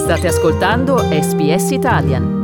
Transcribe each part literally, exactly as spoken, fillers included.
State ascoltando S B S Italian.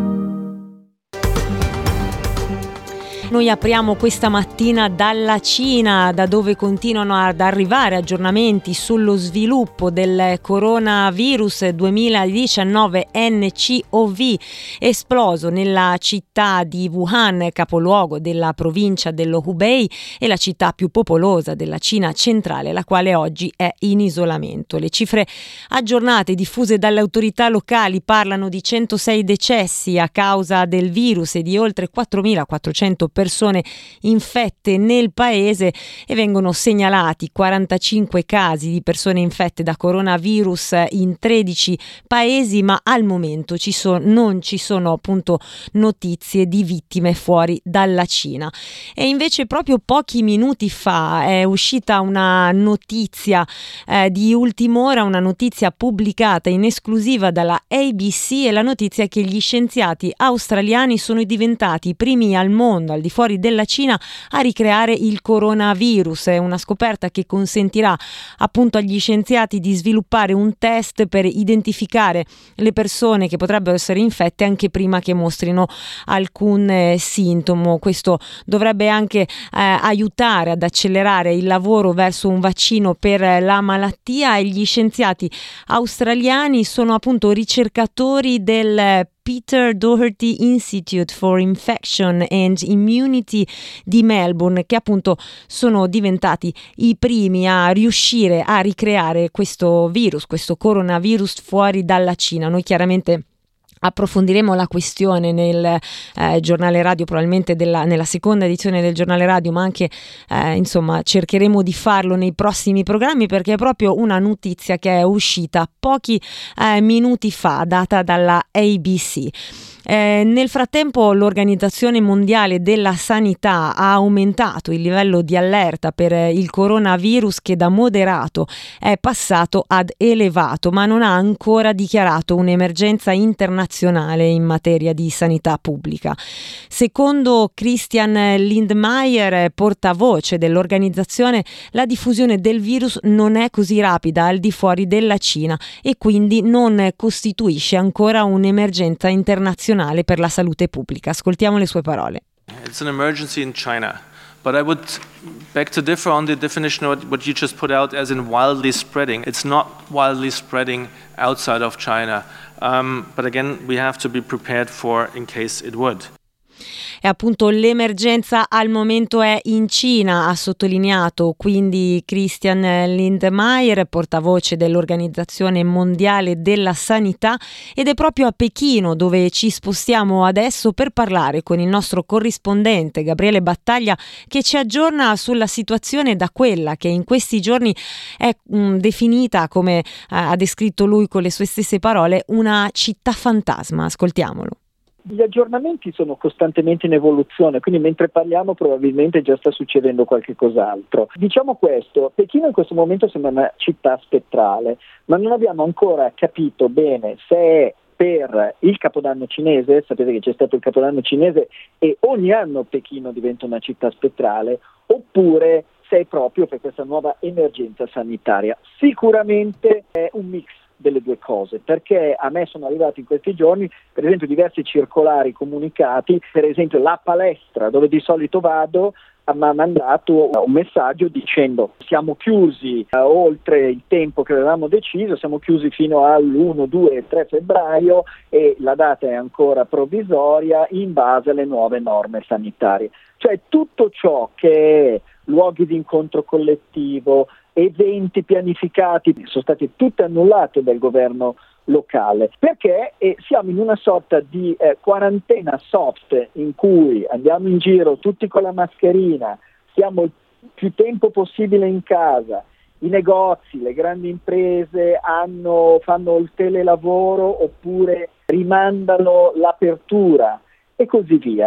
Noi apriamo questa mattina dalla Cina, da dove continuano ad arrivare aggiornamenti sullo sviluppo del coronavirus duemiladiciannove N C O V esploso nella città di Wuhan, capoluogo della provincia dello Hubei e la città più popolosa della Cina centrale, la quale oggi è in isolamento. Le cifre aggiornate diffuse dalle autorità locali parlano di centosei decessi a causa del virus e di oltre quattromilaquattrocento persone persone infette nel paese e vengono segnalati quarantacinque casi di persone infette da coronavirus in tredici paesi, ma al momento ci sono, non ci sono appunto notizie di vittime fuori dalla Cina. E invece proprio pochi minuti fa è uscita una notizia eh, di ultim'ora, una notizia pubblicata in esclusiva dalla A B C, e la notizia è che gli scienziati australiani sono diventati i primi al mondo, al di fuori della Cina, a ricreare il coronavirus. È una scoperta che consentirà appunto agli scienziati di sviluppare un test per identificare le persone che potrebbero essere infette anche prima che mostrino alcun eh, sintomo. Questo dovrebbe anche eh, aiutare ad accelerare il lavoro verso un vaccino per la malattia, e gli scienziati australiani sono appunto ricercatori del Peter Doherty Institute for Infection and Immunity di Melbourne, che appunto sono diventati i primi a riuscire a ricreare questo virus, questo coronavirus fuori dalla Cina. Noi chiaramente approfondiremo la questione nel eh, giornale radio, probabilmente della, nella seconda edizione del giornale radio, ma anche eh, insomma cercheremo di farlo nei prossimi programmi, perché è proprio una notizia che è uscita pochi eh, minuti fa, data dalla A B C. Eh, nel frattempo l'Organizzazione Mondiale della Sanità ha aumentato il livello di allerta per il coronavirus, che da moderato è passato ad elevato, ma non ha ancora dichiarato un'emergenza internazionale in materia di sanità pubblica. Secondo Christian Lindmeier, portavoce dell'organizzazione, la diffusione del virus non è così rapida al di fuori della Cina e quindi non costituisce ancora un'emergenza internazionale per la salute pubblica. Ascoltiamo le sue parole. It's an emergency in China, but I would beg to differ on the definition of what you just put out as in wildly spreading. It's not wildly spreading outside of China, um, but again we have to be prepared for in case it would. E appunto l'emergenza al momento è in Cina, ha sottolineato quindi Christian Lindmeier, portavoce dell'Organizzazione Mondiale della Sanità, ed è proprio a Pechino dove ci spostiamo adesso per parlare con il nostro corrispondente Gabriele Battaglia, che ci aggiorna sulla situazione da quella che in questi giorni è mh, definita, come eh, ha descritto lui con le sue stesse parole, una città fantasma. Ascoltiamolo. Gli aggiornamenti sono costantemente in evoluzione, quindi mentre parliamo probabilmente già sta succedendo qualche cos'altro. Diciamo questo, Pechino in questo momento sembra una città spettrale, ma non abbiamo ancora capito bene se è per il Capodanno cinese. Sapete che c'è stato il Capodanno cinese e ogni anno Pechino diventa una città spettrale, oppure se è proprio per questa nuova emergenza sanitaria. Sicuramente è un mix delle due cose, perché a me sono arrivati in questi giorni per esempio diversi circolari comunicati, per esempio la palestra dove di solito vado mi ha mandato un messaggio dicendo siamo chiusi uh, oltre il tempo che avevamo deciso, siamo chiusi fino all'uno, due, tre febbraio e la data è ancora provvisoria in base alle nuove norme sanitarie. Cioè tutto ciò che è luoghi di incontro collettivo, eventi pianificati sono stati tutti annullati dal governo locale, perché eh, siamo in una sorta di eh, quarantena soft in cui andiamo in giro tutti con la mascherina, stiamo il più tempo possibile in casa, i negozi, le grandi imprese hanno, fanno il telelavoro oppure rimandano l'apertura e così via.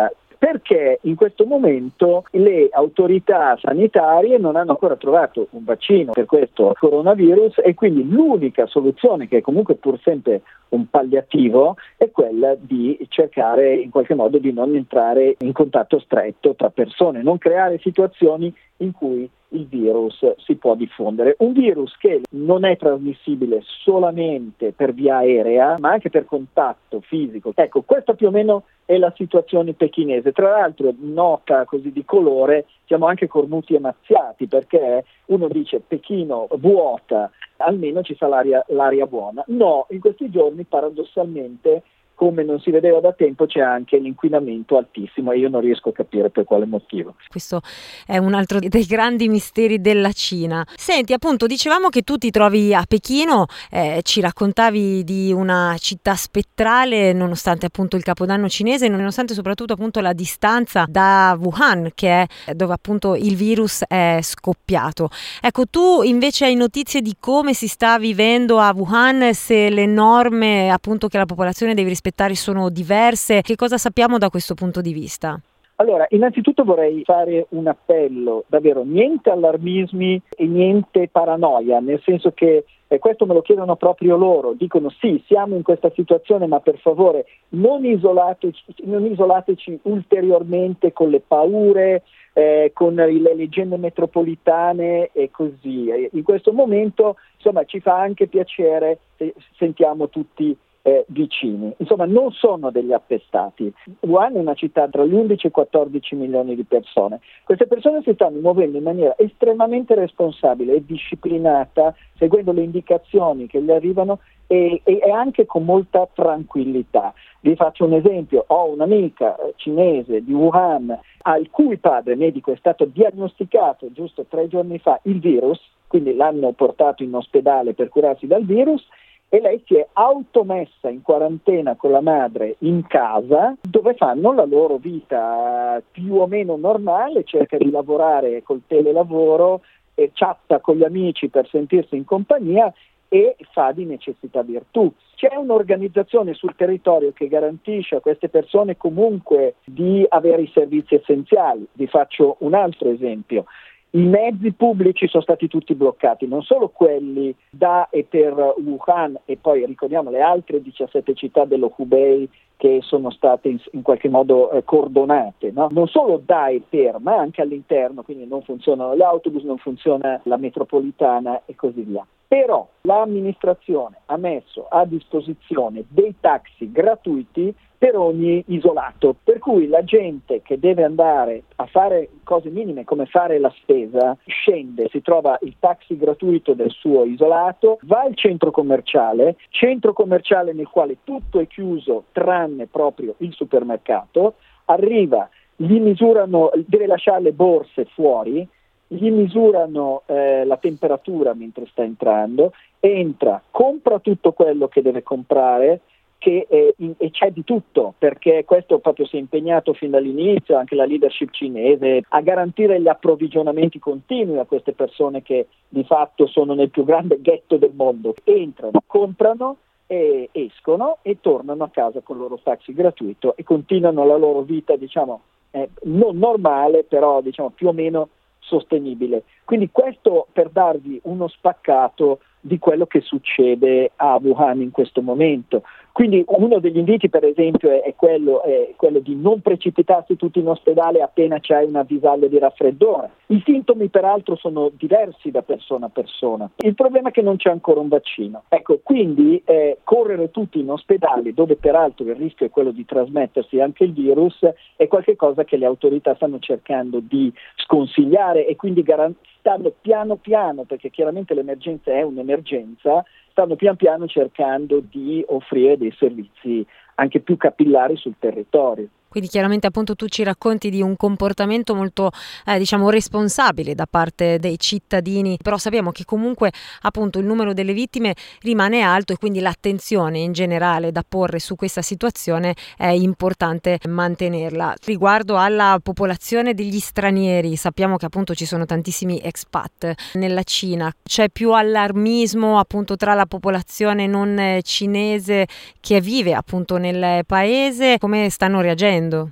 Perché in questo momento le autorità sanitarie non hanno ancora trovato un vaccino per questo coronavirus e quindi l'unica soluzione, che è comunque pur sempre un palliativo, è quella di cercare in qualche modo di non entrare in contatto stretto tra persone, non creare situazioni in cui il virus si può diffondere. Un virus che non è trasmissibile solamente per via aerea, ma anche per contatto fisico. Ecco, questa più o meno è la situazione pechinese. Tra l'altro, nota così di colore, siamo anche cornuti e mazziati, perché uno dice Pechino vuota, almeno ci sa l'aria, l'aria buona. No, in questi giorni paradossalmente, come non si vedeva da tempo, c'è anche l'inquinamento altissimo e io non riesco a capire per quale motivo. Questo è un altro dei grandi misteri della Cina. Senti, appunto, dicevamo che tu ti trovi a Pechino, eh, ci raccontavi di una città spettrale nonostante appunto il Capodanno cinese, nonostante soprattutto appunto la distanza da Wuhan, che è dove appunto il virus è scoppiato. Ecco, tu invece hai notizie di come si sta vivendo a Wuhan, se le norme appunto che la popolazione deve rispettare sono diverse, che cosa sappiamo da questo punto di vista? Allora, innanzitutto vorrei fare un appello, davvero niente allarmismi e niente paranoia, nel senso che eh, questo me lo chiedono proprio loro, dicono sì, siamo in questa situazione, ma per favore non isolateci, non isolateci ulteriormente con le paure, eh, con le leggende metropolitane e così. In questo momento, insomma, ci fa anche piacere se sentiamo tutti Eh, vicini. Insomma, non sono degli appestati. Wuhan è una città tra gli undici e i quattordici milioni di persone. Queste persone si stanno muovendo in maniera estremamente responsabile e disciplinata, seguendo le indicazioni che gli arrivano e, e, e anche con molta tranquillità. Vi faccio un esempio: ho un'amica cinese di Wuhan al cui padre medico è stato diagnosticato giusto tre giorni fa il virus, quindi l'hanno portato in ospedale per curarsi dal virus, e lei si è automessa in quarantena con la madre in casa, dove fanno la loro vita più o meno normale, cerca di lavorare col telelavoro, e chatta con gli amici per sentirsi in compagnia e fa di necessità virtù. C'è un'organizzazione sul territorio che garantisce a queste persone comunque di avere i servizi essenziali. Vi faccio un altro esempio. I mezzi pubblici sono stati tutti bloccati, non solo quelli da e per Wuhan, e poi ricordiamo le altre diciassette città dello Hubei che sono state in, in qualche modo eh, cordonate, no? Non solo da e per, ma anche all'interno, quindi non funzionano gli autobus, non funziona la metropolitana e così via. Però l'amministrazione ha messo a disposizione dei taxi gratuiti per ogni isolato, per cui la gente che deve andare a fare cose minime come fare la spesa scende, si trova il taxi gratuito del suo isolato, va al centro commerciale, centro commerciale nel quale tutto è chiuso tranne proprio il supermercato, arriva, gli misurano, deve lasciare le borse fuori, gli misurano eh, la temperatura mentre sta entrando, entra, compra tutto quello che deve comprare, che è in, e c'è di tutto, perché questo proprio si è impegnato fin dall'inizio, anche la leadership cinese, a garantire gli approvvigionamenti continui a queste persone che di fatto sono nel più grande ghetto del mondo. Entrano, comprano e escono e tornano a casa con il loro taxi gratuito e continuano la loro vita, diciamo, eh, non normale, però diciamo più o meno sostenibile. Quindi questo per darvi uno spaccato di quello che succede a Wuhan in questo momento. Quindi uno degli inviti, per esempio, è, è, quello, è quello di non precipitarsi tutti in ospedale appena c'hai una avvisaglia di raffreddore. I sintomi peraltro sono diversi da persona a persona. Il problema è che non c'è ancora un vaccino. Ecco, quindi eh, correre tutti in ospedale, dove peraltro il rischio è quello di trasmettersi anche il virus, è qualcosa che le autorità stanno cercando di sconsigliare e quindi garantire. Stanno piano piano, perché chiaramente l'emergenza è un'emergenza, stanno pian piano cercando di offrire dei servizi anche più capillari sul territorio. Quindi chiaramente appunto tu ci racconti di un comportamento molto eh, diciamo responsabile da parte dei cittadini, però sappiamo che comunque appunto il numero delle vittime rimane alto e quindi l'attenzione in generale da porre su questa situazione è importante mantenerla. Riguardo alla popolazione degli stranieri, sappiamo che appunto ci sono tantissimi expat nella Cina, c'è più allarmismo appunto tra la popolazione non cinese che vive appunto nel paese, come stanno reagendo?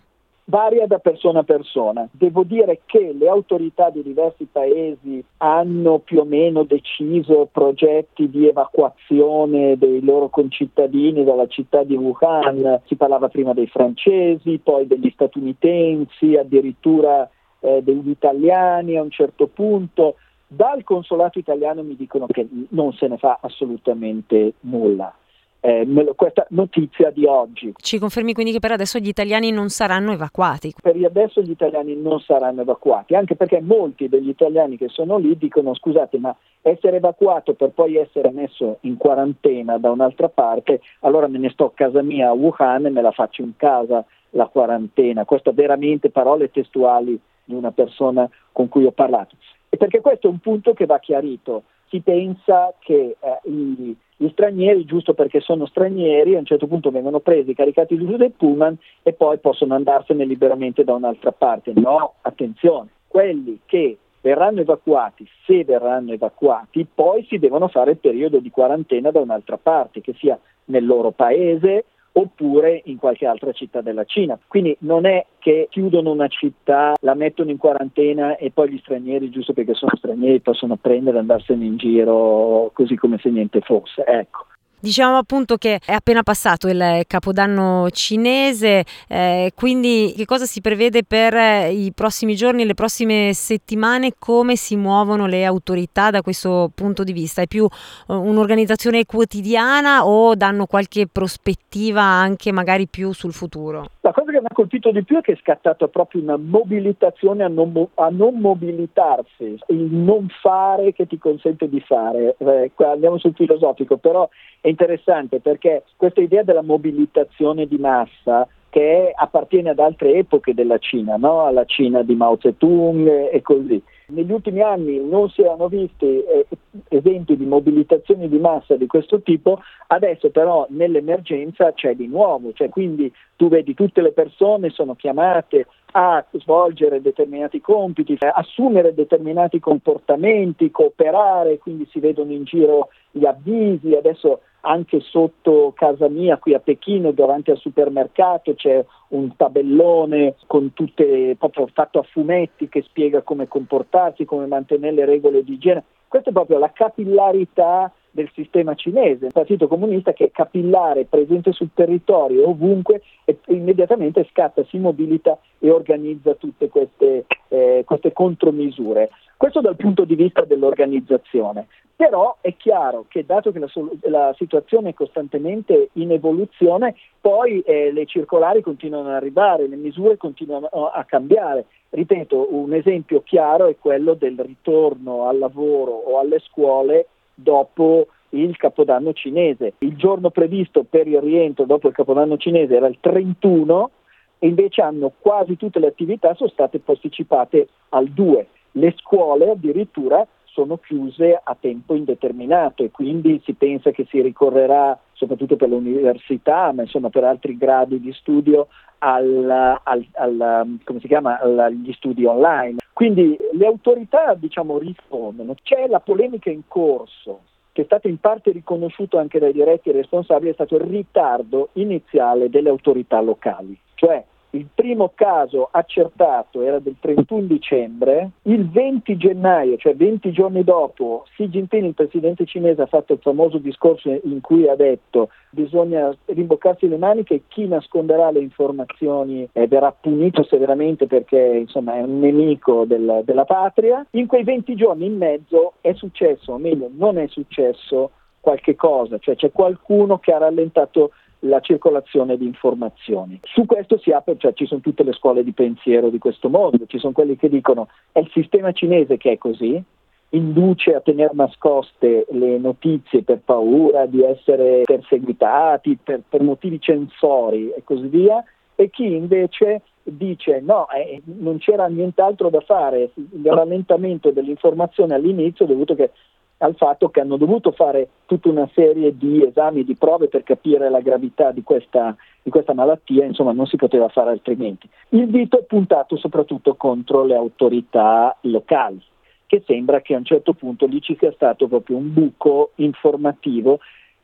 varia da persona a persona. Devo dire che le autorità di diversi paesi hanno più o meno deciso progetti di evacuazione dei loro concittadini dalla città di Wuhan. Si parlava prima dei francesi, poi degli statunitensi, addirittura eh, degli italiani a un certo punto. Dal consolato italiano mi dicono che non se ne fa assolutamente nulla. Eh, questa notizia di oggi. Ci confermi quindi che per adesso gli italiani non saranno evacuati? Per adesso gli italiani non saranno evacuati, anche perché molti degli italiani che sono lì dicono: scusate, ma essere evacuato per poi essere messo in quarantena da un'altra parte, allora me ne sto a casa mia a Wuhan e me la faccio in casa la quarantena. Queste veramente parole testuali di una persona con cui ho parlato. E perché questo è un punto che va chiarito. Si pensa che eh, i Gli stranieri, giusto perché sono stranieri, a un certo punto vengono presi, caricati giù dei pullman e poi possono andarsene liberamente da un'altra parte. No, attenzione, quelli che verranno evacuati, se verranno evacuati, poi si devono fare il periodo di quarantena da un'altra parte, che sia nel loro paese oppure in qualche altra città della Cina. Quindi non è che chiudono una città, la mettono in quarantena e poi gli stranieri, giusto perché sono stranieri, possono prendere e andarsene in giro così come se niente fosse. Ecco. Diciamo appunto che è appena passato il Capodanno cinese, eh, quindi che cosa si prevede per i prossimi giorni, le prossime settimane, come si muovono le autorità da questo punto di vista? È più uh, un'organizzazione quotidiana o danno qualche prospettiva anche magari più sul futuro? La cosa che mi ha colpito di più è che è scattata proprio una mobilitazione a non, mo- a non mobilitarsi, il non fare che ti consente di fare. Eh, qua andiamo sul filosofico, però è interessante perché questa idea della mobilitazione di massa, che è, appartiene ad altre epoche della Cina, no? Alla Cina di Mao Zedong e, e così. Negli ultimi anni non si erano visti eh, esempi di mobilitazioni di massa di questo tipo, adesso però nell'emergenza c'è di nuovo, cioè quindi tu vedi tutte le persone sono chiamate a svolgere determinati compiti, a assumere determinati comportamenti, cooperare, quindi si vedono in giro gli avvisi. Adesso anche sotto casa mia qui a Pechino, davanti al supermercato, c'è un tabellone con tutte, proprio fatto a fumetti, che spiega come comportarsi, come mantenere le regole di igiene. Questa è proprio la capillarità del sistema cinese, il Partito Comunista che è capillare, presente sul territorio ovunque, e immediatamente scatta, si mobilita e organizza tutte queste, eh, queste contromisure. Questo dal punto di vista dell'organizzazione. Però è chiaro che, dato che la, la situazione è costantemente in evoluzione, poi eh, le circolari continuano ad arrivare, le misure continuano a cambiare. Ripeto, un esempio chiaro è quello del ritorno al lavoro o alle scuole dopo il Capodanno cinese. Il giorno previsto per il rientro dopo il Capodanno cinese era il trentuno, e invece hanno quasi tutte le attività sono state posticipate al due. Le scuole addirittura sono chiuse a tempo indeterminato e quindi si pensa che si ricorrerà, soprattutto per l'università, ma insomma per altri gradi di studio, al, al, al, come si chiama, agli studi online. Quindi le autorità, diciamo, rispondono. C'è la polemica in corso, che è stato in parte riconosciuto anche dai diretti responsabili, è stato il ritardo iniziale delle autorità locali. Cioè, il primo caso accertato era del trentuno dicembre, il venti gennaio, cioè venti giorni dopo, Xi Jinping, il presidente cinese, ha fatto il famoso discorso in cui ha detto bisogna rimboccarsi le maniche, chi nasconderà le informazioni eh, verrà punito severamente perché insomma è un nemico del, della patria. In quei venti giorni in mezzo è successo, o meglio non è successo qualche cosa, cioè c'è qualcuno che ha rallentato la circolazione di informazioni. Su questo si apre, cioè ci sono tutte le scuole di pensiero di questo mondo, ci sono quelli che dicono è il sistema cinese che è così, induce a tenere nascoste le notizie per paura di essere perseguitati, per, per motivi censori e così via, e chi invece dice no, eh, non c'era nient'altro da fare, il rallentamento dell'informazione all'inizio è dovuto che al fatto che hanno dovuto fare tutta una serie di esami, di prove per capire la gravità di questa, di questa malattia, insomma non si poteva fare altrimenti. Il dito è puntato soprattutto contro le autorità locali, che sembra che a un certo punto lì ci sia stato proprio un buco informativo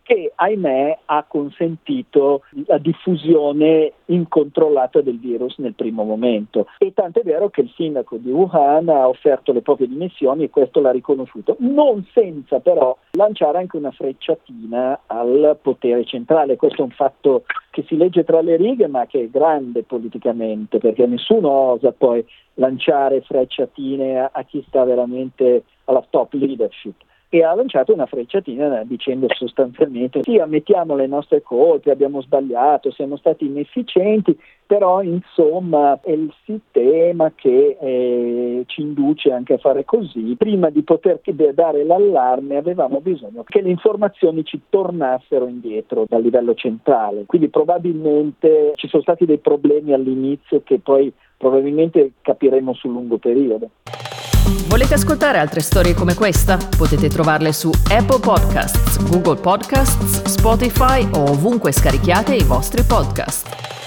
che ahimè ha consentito la diffusione incontrollata del virus nel primo momento. E tanto è vero che il sindaco di Wuhan ha offerto le proprie dimissioni e questo l'ha riconosciuto, non senza però lanciare anche una frecciatina al potere centrale. Questo è un fatto che si legge tra le righe ma che è grande politicamente, perché nessuno osa poi lanciare frecciatine a, a chi sta veramente alla top leadership. E ha lanciato una frecciatina dicendo sostanzialmente sì, ammettiamo le nostre colpe, abbiamo sbagliato, siamo stati inefficienti, però insomma è il sistema che eh, ci induce anche a fare così. Prima di poter dare l'allarme avevamo bisogno che le informazioni ci tornassero indietro dal livello centrale, quindi probabilmente ci sono stati dei problemi all'inizio che poi probabilmente capiremo sul lungo periodo. Volete ascoltare altre storie come questa? Potete trovarle su Apple Podcasts, Google Podcasts, Spotify o ovunque scarichiate i vostri podcast.